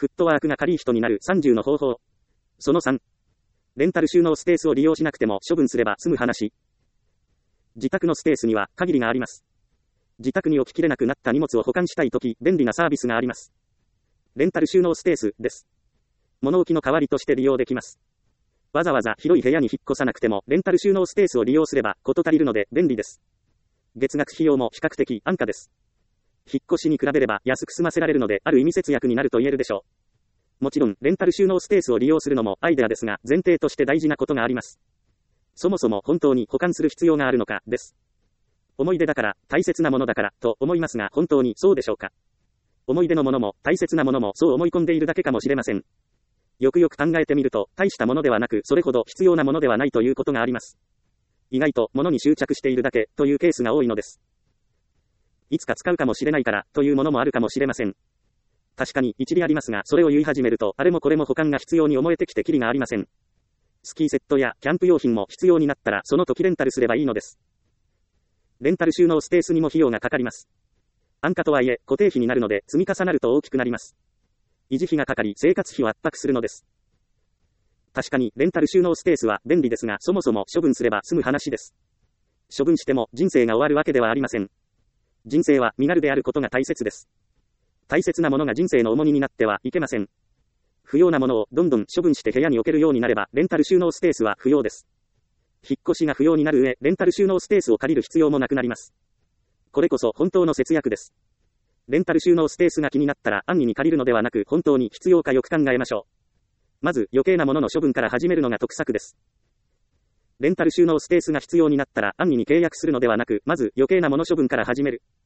フットワークが軽い人になる30の方法。その3。レンタル収納スペースを利用しなくても処分すれば済む話。自宅のスペースには限りがあります。自宅に置ききれなくなった荷物を保管したいとき、便利なサービスがあります。レンタル収納スペースです。物置の代わりとして利用できます。わざわざ広い部屋に引っ越さなくても、レンタル収納スペースを利用すれば事足りるので便利です。月額費用も比較的安価です。引っ越しに比べれば安く済ませられるので、ある意味節約になると言えるでしょう。もちろん、レンタル収納スペースを利用するのもアイデアですが、前提として大事なことがあります。そもそも本当に保管する必要があるのか、です。思い出だから、大切なものだから、と思いますが、本当にそうでしょうか。思い出のものも、大切なものも、そう思い込んでいるだけかもしれません。よくよく考えてみると、大したものではなく、それほど必要なものではないということがあります。意外と、物に執着しているだけ、というケースが多いのです。いつか使うかもしれないから、というものもあるかもしれません。確かに、一理ありますが、それを言い始めると、あれもこれも保管が必要に思えてきてきりがありません。スキーセットや、キャンプ用品も必要になったら、その時レンタルすればいいのです。レンタル収納スペースにも費用がかかります。安価とはいえ、固定費になるので、積み重なると大きくなります。維持費がかかり、生活費を圧迫するのです。確かに、レンタル収納スペースは便利ですが、そもそも処分すれば済む話です。処分しても人生が終わるわけではありません。人生は身軽であることが大切です。大切なものが人生の重荷になってはいけません。不要なものをどんどん処分して部屋に置けるようになれば、レンタル収納スペースは不要です。引っ越しが不要になる上、レンタル収納スペースを借りる必要もなくなります。これこそ本当の節約です。レンタル収納スペースが気になったら安易に借りるのではなく、本当に必要かよく考えましょう。まず余計なものの処分から始めるのが得策です。レンタル収納スペースが必要になったら安易に契約するのではなく、まず余計なもの処分から始める。